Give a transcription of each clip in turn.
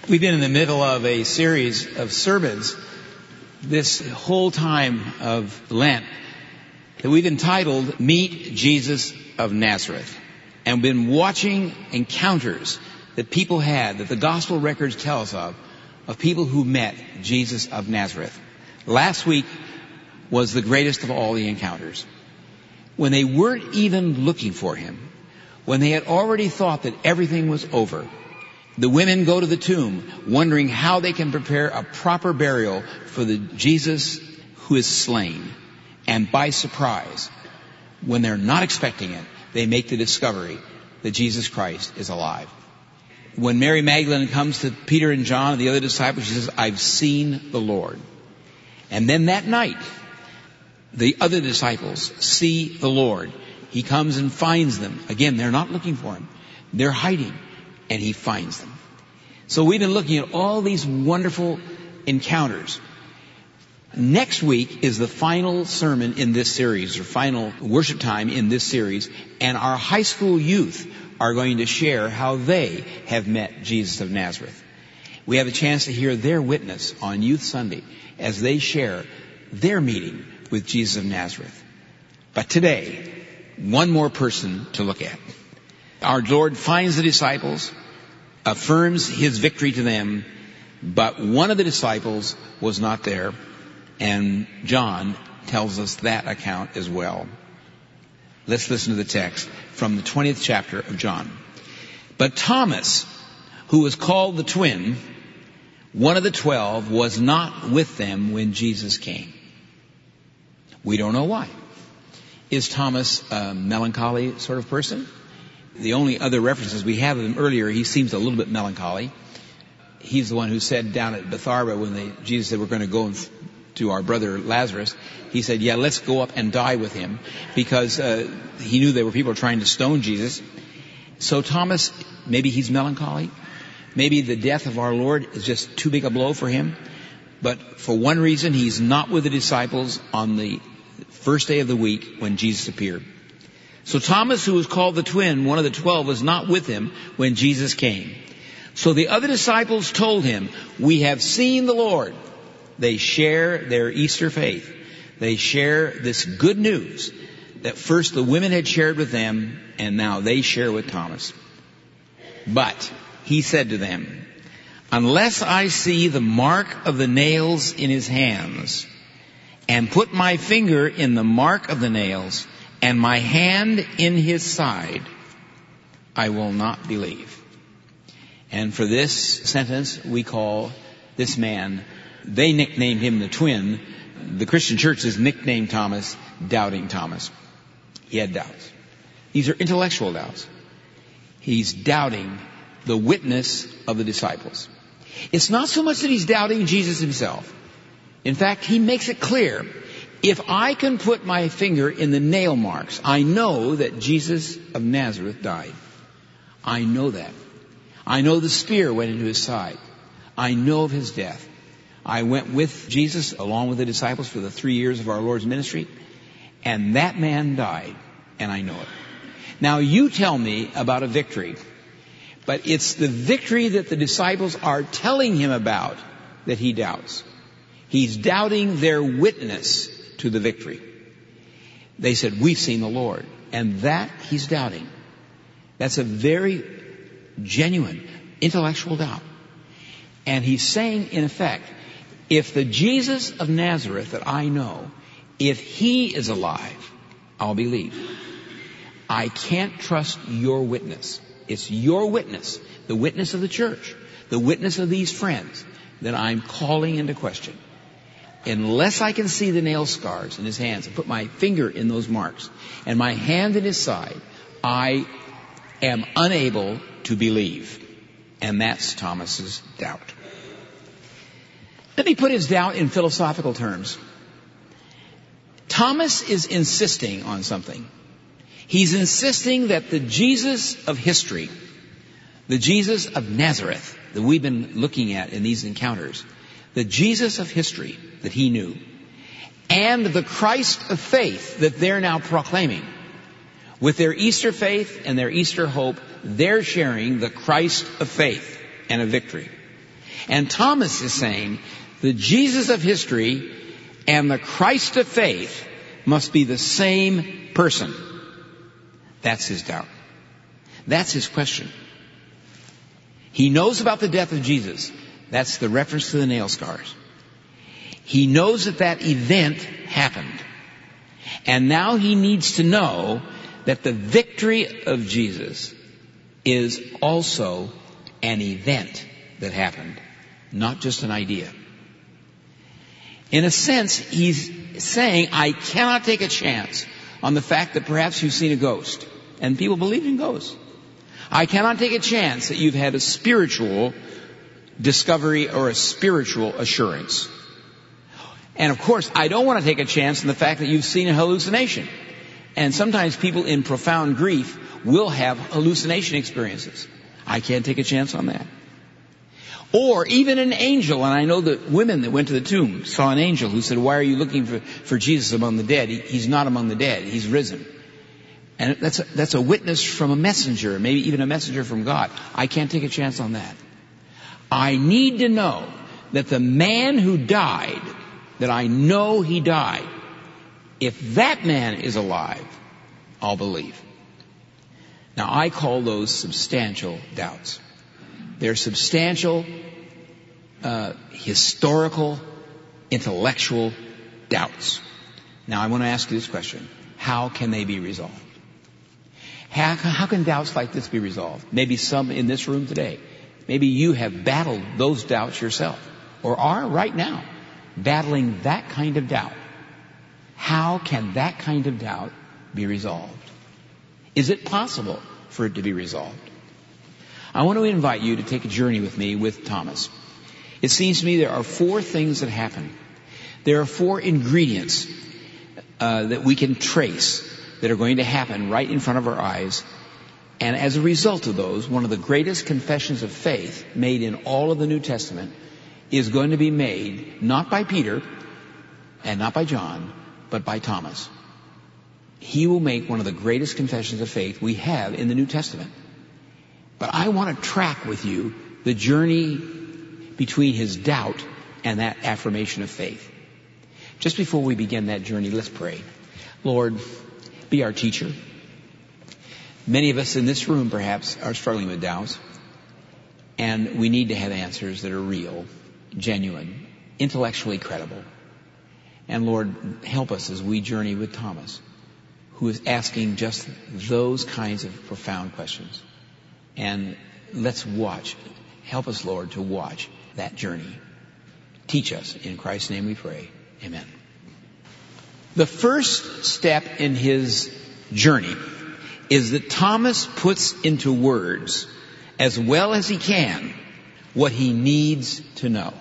We've been in the middle of a series of sermons this whole time of Lent that we've entitled Meet Jesus of Nazareth, and been watching encounters that people had, that the gospel records tell us of people who met Jesus of Nazareth. Last week was the greatest of all the encounters. When they weren't even looking for him, when they had already thought that everything was over, the women go to the tomb wondering how they can prepare a proper burial for the Jesus who is slain. And by surprise, when they're not expecting it, they make the discovery that Jesus Christ is alive. When Mary Magdalene comes to Peter and John and the other disciples, she says, "I've seen the Lord." And then that night, the other disciples see the Lord. He comes and finds them. Again, they're not looking for him. They're hiding. And he finds them. So we've been looking at all these wonderful encounters. Next week is the final sermon in this series, or final worship time in this series, and our high school youth are going to share how they have met Jesus of Nazareth. We have a chance to hear their witness on Youth Sunday as they share their meeting with Jesus of Nazareth. But today, one more person to look at. Our Lord finds the disciples, affirms his victory to them, but one of the disciples was not there, and John tells us that account as well. Let's listen to the text from the 20th chapter of John. But Thomas, who was called the twin, one of the 12, was not with them when Jesus came. We don't know why. Is Thomas a melancholy sort of person? The only other references we have of him earlier, he seems a little bit melancholy. He's the one who said down at Bethabara when Jesus said, "We're going to go to our brother Lazarus," he said, "Yeah, let's go up and die with him," because he knew there were people trying to stone Jesus. So Thomas, maybe he's melancholy. Maybe the death of our Lord is just too big a blow for him. But for one reason, he's not with the disciples on the first day of the week when Jesus appeared. So Thomas, who was called the twin, one of the 12, was not with him when Jesus came. So the other disciples told him, "We have seen the Lord." They share their Easter faith. They share this good news that first the women had shared with them, and now they share with Thomas. But he said to them, "Unless I see the mark of the nails in his hands, and put my finger in the mark of the nails, and my hand in his side, I will not believe." And for this sentence, we call this man, they nicknamed him the twin. The Christian church has nicknamed Thomas Doubting Thomas. He had doubts. These are intellectual doubts. He's doubting the witness of the disciples. It's not so much that he's doubting Jesus himself. In fact, he makes it clear, if I can put my finger in the nail marks, I know that Jesus of Nazareth died. I know that. I know the spear went into his side. I know of his death. I went with Jesus along with the disciples for the 3 years of our Lord's ministry, and that man died, and I know it. Now you tell me about a victory, but it's the victory that the disciples are telling him about that he doubts. He's doubting their witness to the victory. They said, "We've seen the Lord." And that he's doubting. That's a very genuine intellectual doubt. And he's saying, in effect, if the Jesus of Nazareth that I know, if he is alive, I'll believe. I can't trust your witness. It's your witness, the witness of the church, the witness of these friends, that I'm calling into question. Unless I can see the nail scars in his hands and put my finger in those marks and my hand in his side, I am unable to believe. And that's Thomas's doubt. Let me put his doubt in philosophical terms. Thomas is insisting on something. He's insisting that the Jesus of history, the Jesus of Nazareth that we've been looking at in these encounters, the Jesus of history that he knew, and the Christ of faith that they're now proclaiming, with their Easter faith and their Easter hope, they're sharing the Christ of faith and of victory. And Thomas is saying the Jesus of history and the Christ of faith must be the same person. That's his doubt. That's his question. He knows about the death of Jesus. That's the reference to the nail scars. He knows that that event happened. And now he needs to know that the victory of Jesus is also an event that happened, not just an idea. In a sense, he's saying, I cannot take a chance on the fact that perhaps you've seen a ghost. And people believe in ghosts. I cannot take a chance that you've had a spiritual discovery or a spiritual assurance. And of course, I don't want to take a chance on the fact that you've seen a hallucination. And sometimes people in profound grief will have hallucination experiences. I can't take a chance on that. Or even an angel, and I know that women that went to the tomb saw an angel who said, why are you looking for Jesus among the dead? He's not among the dead. He's risen. And that's a witness from a messenger, maybe even a messenger from God. I can't take a chance on that. I need to know that the man who died, that I know he died, if that man is alive, I'll believe. Now, I call those substantial doubts. They're substantial, historical, intellectual doubts. Now, I want to ask you this question. How can they be resolved? How can doubts like this be resolved? Maybe some in this room today. Maybe you have battled those doubts yourself, or are right now battling that kind of doubt. How can that kind of doubt be resolved? Is it possible for it to be resolved? I want to invite you to take a journey with me with Thomas. It seems to me there are 4 things that happen. There are 4 ingredients that we can trace that are going to happen right in front of our eyes. And as a result of those, one of the greatest confessions of faith made in all of the New Testament is going to be made not by Peter and not by John, but by Thomas. He will make one of the greatest confessions of faith we have in the New Testament. But I want to track with you the journey between his doubt and that affirmation of faith. Just before we begin that journey, let's pray. Lord, be our teacher. Many of us in this room perhaps are struggling with doubts, and we need to have answers that are real, genuine, intellectually credible. And Lord, help us as we journey with Thomas, who is asking just those kinds of profound questions. And let's watch. Help us, Lord, to watch that journey. Teach us. In Christ's name we pray. Amen. The first step in his journey is that Thomas puts into words, as well as he can, what he needs to know.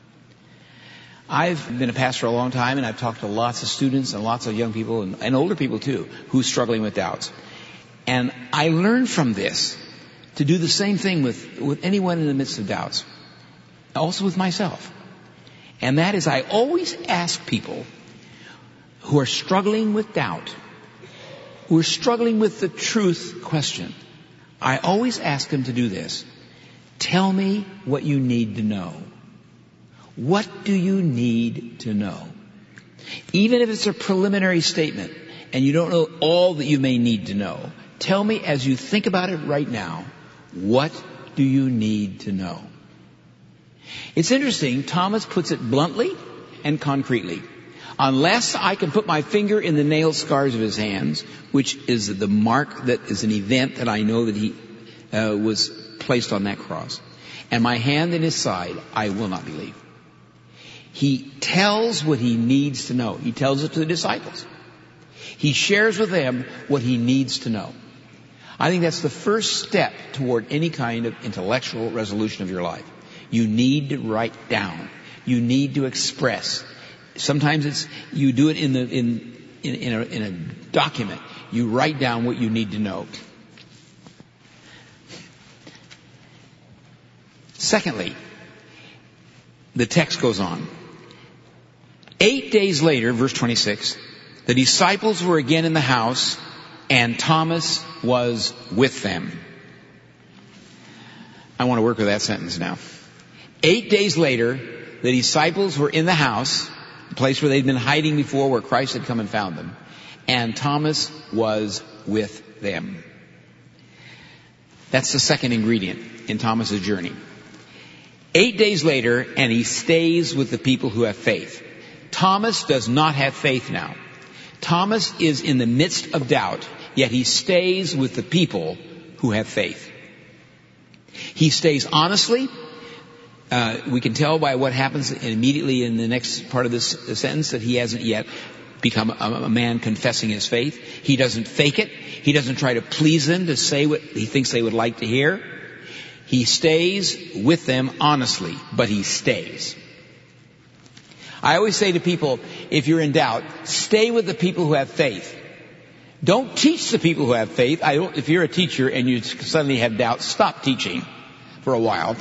I've been a pastor a long time, and I've talked to lots of students and lots of young people and older people too who are struggling with doubts. And I learned from this to do the same thing with anyone in the midst of doubts, also with myself. And that is, I always ask people who are struggling with doubt, who are struggling with the truth question, I always ask them to do this. Tell me what you need to know. What do you need to know? Even if it's a preliminary statement and you don't know all that you may need to know, tell me as you think about it right now, what do you need to know? It's interesting, Thomas puts it bluntly and concretely. Unless I can put my finger in the nail scars of his hands, which is the mark that is an event that I know that he was placed on that cross, and my hand in his side, I will not believe. He tells what he needs to know. He tells it to the disciples. He shares with them what he needs to know. I think that's the first step toward any kind of intellectual resolution of your life. You need to write down. You need to express. Sometimes it's you do it in a document. You write down what you need to know. Secondly, the text goes on. 8 days later, verse 26, the disciples were again in the house, and Thomas was with them. I want to work with that sentence now. 8 days later, the disciples were in the house, the place where they'd been hiding before, where Christ had come and found them. And Thomas was with them. That's the second ingredient in Thomas's journey. 8 days later, and he stays with the people who have faith. Thomas does not have faith now. Thomas is in the midst of doubt, yet he stays with the people who have faith. He stays honestly. We can tell by what happens immediately in the next part of this sentence that he hasn't yet become a man confessing his faith. He doesn't fake it. He doesn't try to please them to say what he thinks they would like to hear. He stays with them honestly, but he stays. I always say to people, if you're in doubt, stay with the people who have faith. Don't teach the people who have faith. If you're a teacher and you suddenly have doubt, stop teaching for a while.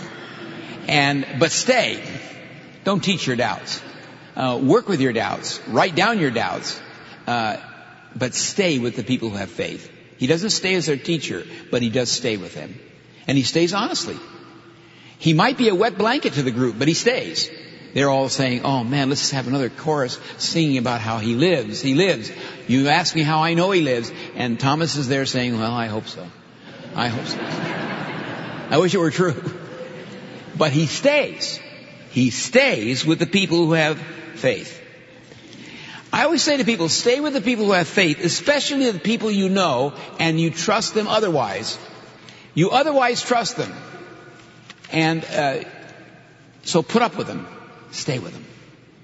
But stay. Don't teach your doubts. Work with your doubts. Write down your doubts. But stay with the people who have faith. He doesn't stay as their teacher, but he does stay with them. And he stays honestly. He might be a wet blanket to the group, but he stays. They're all saying, oh man, let's have another chorus singing about how he lives. He lives. You ask me how I know he lives. And Thomas is there saying, well, I hope so. I hope so. I wish it were true. But he stays. He stays with the people who have faith. I always say to people, stay with the people who have faith, especially the people you know and you trust them otherwise. You otherwise trust them. And so put up with them. Stay with them.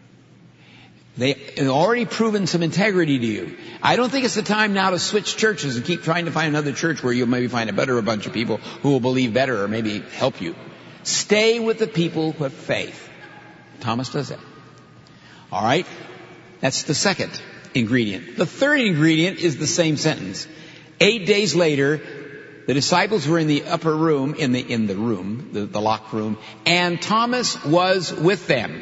They've already proven some integrity to you. I don't think it's the time now to switch churches and keep trying to find another church where you'll maybe find a bunch of people who will believe better or maybe help you. Stay with the people who have faith. Thomas does that. All right? That's the second ingredient. The third ingredient is the same sentence. 8 days later, the disciples were in the upper room, in the locked room, and Thomas was with them.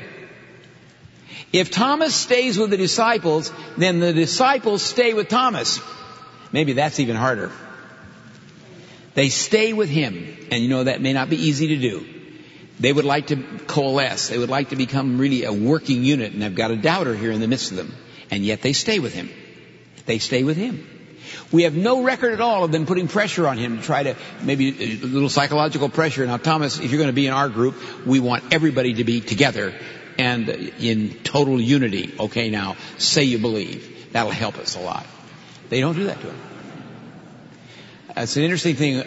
If Thomas stays with the disciples, then the disciples stay with Thomas. Maybe that's even harder. They stay with him, and that may not be easy to do. They would like to coalesce. They would like to become really a working unit, and they've got a doubter here in the midst of them. And yet they stay with him. They stay with him. We have no record at all of them putting pressure on him to try to, maybe a little psychological pressure. Now, Thomas, if you're going to be in our group, we want everybody to be together and in total unity. Okay, now, say you believe. That'll help us a lot. They don't do that to him. It's an interesting thing.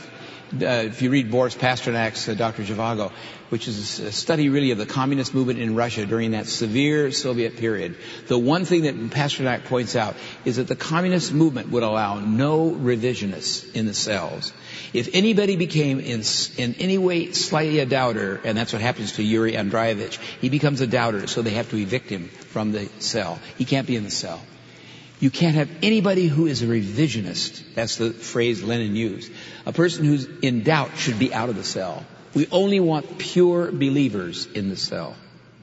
If you read Boris Pasternak's Dr. Zhivago, which is a study really of the communist movement in Russia during that severe Soviet period, the one thing that Pasternak points out is that the communist movement would allow no revisionists in the cells. If anybody became in any way slightly a doubter, and that's what happens to Yuri Andreevich, he becomes a doubter, so they have to evict him from the cell. He can't be in the cell. You can't have anybody who is a revisionist. That's the phrase Lenin used. A person who's in doubt should be out of the cell. We only want pure believers in the cell.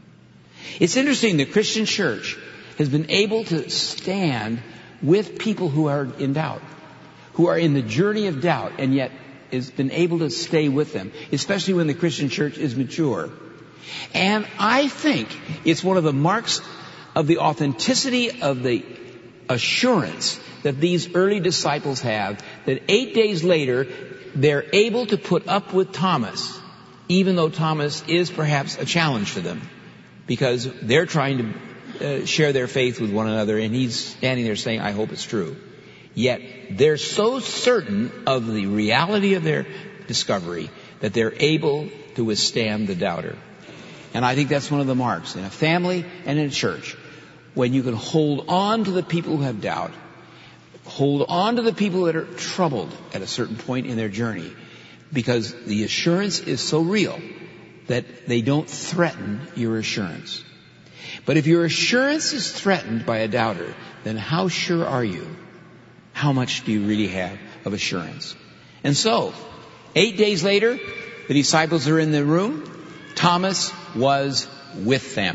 It's interesting, the Christian church has been able to stand with people who are in doubt, who are in the journey of doubt, and yet has been able to stay with them, especially when the Christian church is mature. And I think it's one of the marks of the authenticity of the assurance that these early disciples have, that 8 days later, they're able to put up with Thomas, even though Thomas is perhaps a challenge to them, because they're trying to share their faith with one another, and he's standing there saying, I hope it's true. Yet they're so certain of the reality of their discovery that they're able to withstand the doubter. And I think that's one of the marks in a family and in a church. When you can hold on to the people who have doubt, hold on to the people that are troubled at a certain point in their journey, because the assurance is so real that they don't threaten your assurance. But if your assurance is threatened by a doubter, then how sure are you? How much do you really have of assurance? And so, 8 days later, the disciples are in the room. Thomas was with them.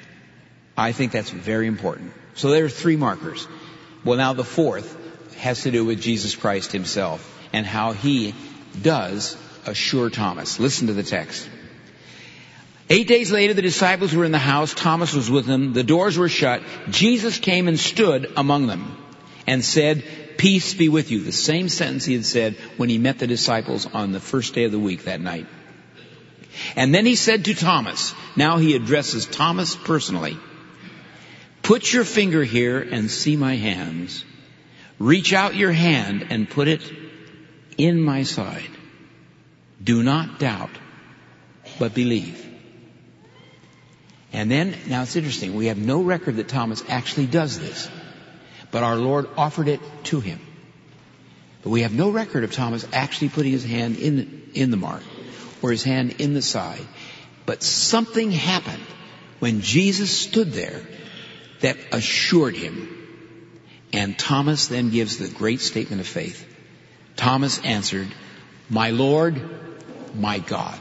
I think that's very important. So there are 3 markers. Well, now the fourth has to do with Jesus Christ himself and how he does assure Thomas. Listen to the text. 8 days later, the disciples were in the house. Thomas was with them. The doors were shut. Jesus came and stood among them and said, "Peace be with you." The same sentence he had said when he met the disciples on the first day of the week that night. And then he said to Thomas, now he addresses Thomas personally, "Put your finger here and see my hands. Reach out your hand and put it in my side. Do not doubt, but believe." And then, now it's interesting, we have no record that Thomas actually does this, but our Lord offered it to him. But we have no record of Thomas actually putting his hand in the mark or his hand in the side. But something happened when Jesus stood there that assured him. And Thomas then gives the great statement of faith. Thomas answered, "My Lord, my God."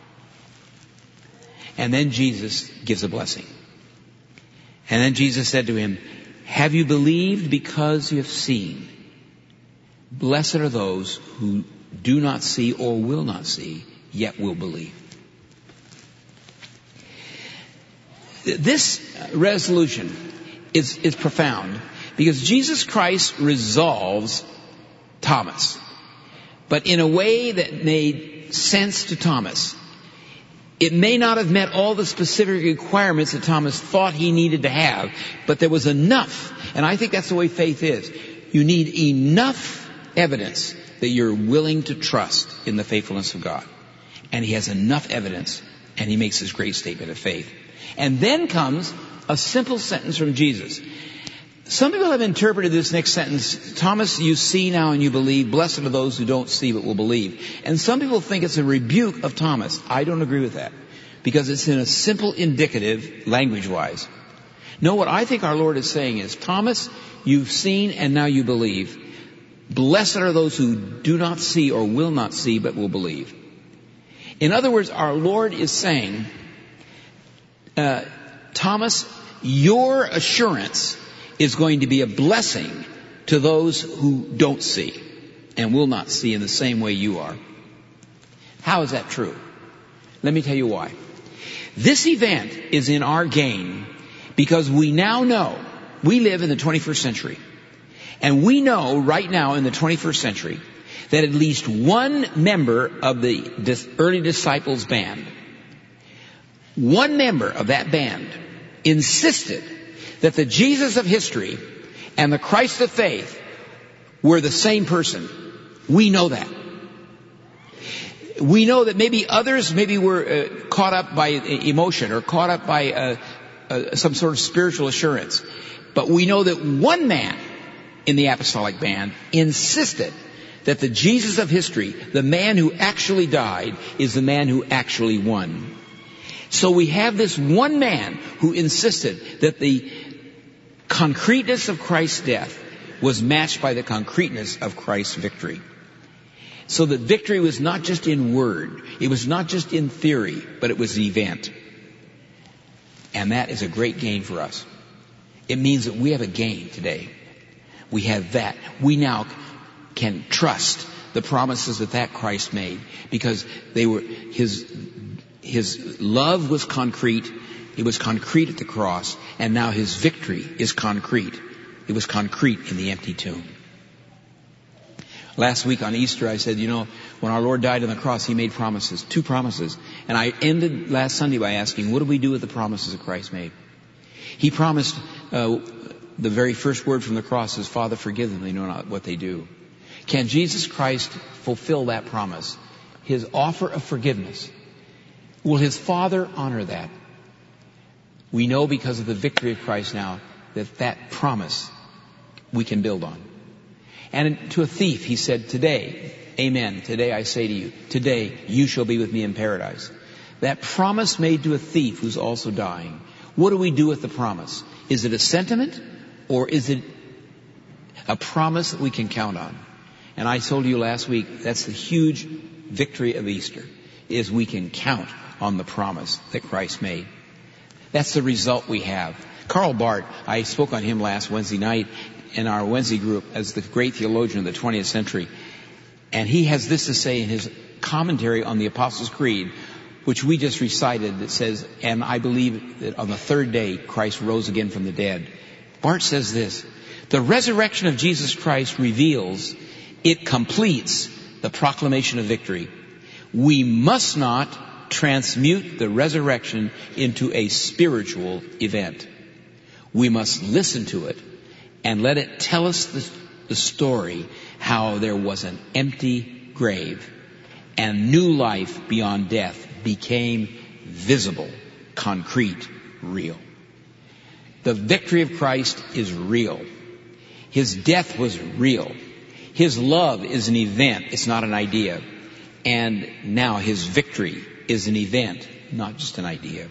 And then Jesus gives a blessing. And then Jesus said to him, "Have you believed because you have seen? Blessed are those who do not see or will not see, yet will believe." This resolution is profound because Jesus Christ resolves Thomas, but in a way that made sense to Thomas. It may not have met all the specific requirements that Thomas thought he needed to have, but there was enough, and I think that's the way faith is. You need enough evidence that you're willing to trust in the faithfulness of God. And he has enough evidence, and he makes this great statement of faith. And then comes a simple sentence from Jesus. Some people have interpreted this next sentence, "Thomas, you see now and you believe. Blessed are those who don't see but will believe." And some people think it's a rebuke of Thomas. I don't agree with that, because it's in a simple indicative language-wise. No, what I think our Lord is saying is, Thomas, you've seen and now you believe. Blessed are those who do not see or will not see but will believe. In other words, our Lord is saying, Thomas, your assurance is going to be a blessing to those who don't see and will not see in the same way you are. How is that true? Let me tell you why. This event is in our gain because we now know we live in the 21st century. And we know right now in the 21st century that at least one member of the early disciples band, one member of that band insisted that the Jesus of history and the Christ of faith were the same person. We know that. We know that maybe others were caught up by emotion or caught up by some sort of spiritual assurance. But we know that one man in the apostolic band insisted that the Jesus of history, the man who actually died, is the man who actually won. So we have this one man who insisted that the concreteness of Christ's death was matched by the concreteness of Christ's victory. So that victory was not just in word, it was not just in theory, but it was the event. And that is a great gain for us. It means that we have a gain today. We have that. We now can trust the promises that Christ made, because they were his love was concrete. It was concrete at the cross, and now his victory is concrete. It was concrete in the empty tomb. Last week on Easter I said, when our Lord died on the cross, he made promises, 2 promises. And I ended last Sunday by asking, what do we do with the promises that Christ made? He promised, the very first word from the cross is, "Father, forgive them, they know not what they do." Can Jesus Christ fulfill that promise? His offer of forgiveness. Will his Father honor that? We know because of the victory of Christ now that promise we can build on. And to a thief he said, "Today, amen, today I say to you, today you shall be with me in paradise." That promise made to a thief who's also dying. What do we do with the promise? Is it a sentiment, or is it a promise that we can count on? And I told you last week, that's the huge victory of Easter, is we can count on the promise that Christ made. That's the result we have. Karl Barth, I spoke on him last Wednesday night in our Wednesday group as the great theologian of the 20th century. And he has this to say in his commentary on the Apostles' Creed: which we just recited, that says, and I believe that on the third day Christ rose again from the dead. Barth says this: the resurrection of Jesus Christ reveals, it completes the proclamation of victory. We must not transmute the resurrection into a spiritual event. We must listen to it and let it tell us the story how there was an empty grave and new life beyond death became visible, concrete, real. The victory of Christ is real. His death was real. His love is an event. It's not an idea. And now his victory is an event, not just an idea.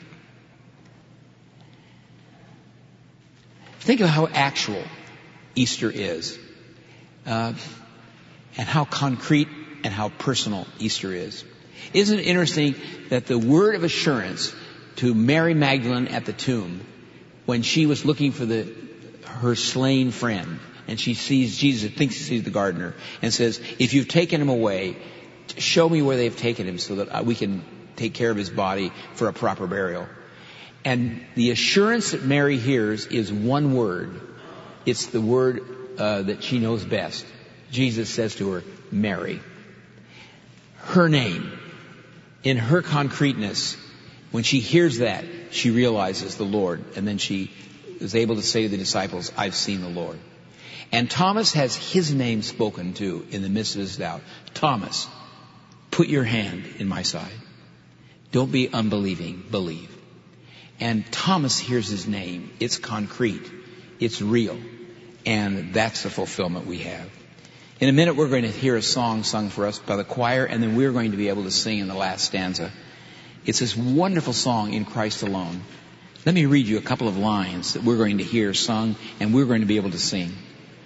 Think of how actual Easter is, and how concrete and how personal Easter is. Isn't it interesting that the word of assurance to Mary Magdalene at the tomb, when she was looking for her slain friend, and she sees Jesus, thinks she sees the gardener, and says, if you've taken him away, show me where they've taken him so that we can take care of his body for a proper burial. And the assurance that Mary hears is one word. It's the word that she knows best. Jesus says to her, Mary. Her name, in her concreteness, when she hears that, she realizes the Lord. And then she is able to say to the disciples, I've seen the Lord. And Thomas has his name spoken to in the midst of his doubt. Thomas, put your hand in my side. Don't be unbelieving, believe. And Thomas hears his name. It's concrete. It's real. And that's the fulfillment we have. In a minute, we're going to hear a song sung for us by the choir, and then we're going to be able to sing in the last stanza. It's this wonderful song, In Christ Alone. Let me read you a couple of lines that we're going to hear sung, and we're going to be able to sing.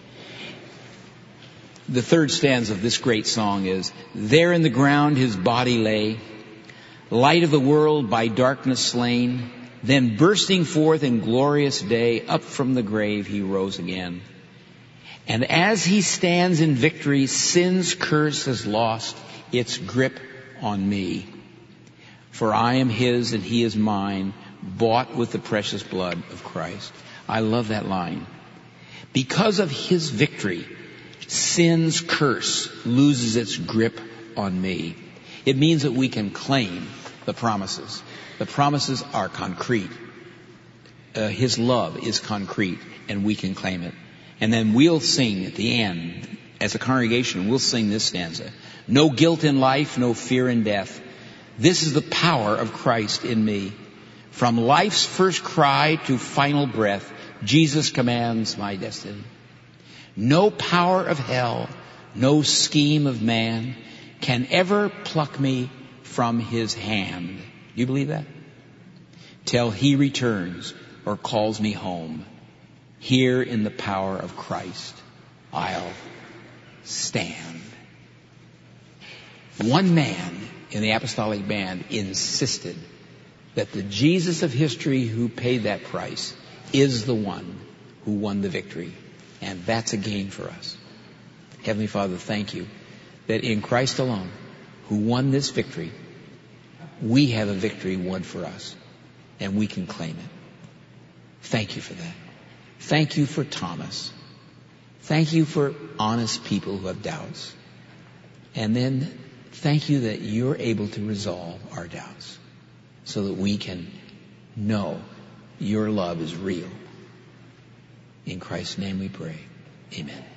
The third stanza of this great song is, there in the ground his body lay, light of the world by darkness slain, then bursting forth in glorious day, up from the grave he rose again. And as he stands in victory, sin's curse has lost its grip on me. For I am his and he is mine, bought with the precious blood of Christ. I love that line. Because of his victory, sin's curse loses its grip on me. It means that we can claim the promises. The promises are concrete. His love is concrete, and we can claim it. And then we'll sing at the end, as a congregation, we'll sing this stanza. No guilt in life, no fear in death. This is the power of Christ in me. From life's first cry to final breath, Jesus commands my destiny. No power of hell, no scheme of man can ever pluck me from his hand. Do you believe that? Till he returns or calls me home. Here in the power of Christ, I'll stand. One man in the apostolic band insisted that the Jesus of history who paid that price is the one who won the victory. And that's a gain for us. Heavenly Father, thank you that in Christ alone, who won this victory, we have a victory won for us, and we can claim it. Thank you for that. Thank you for Thomas. Thank you for honest people who have doubts. And then thank you that you're able to resolve our doubts so that we can know your love is real. In Christ's name we pray. Amen.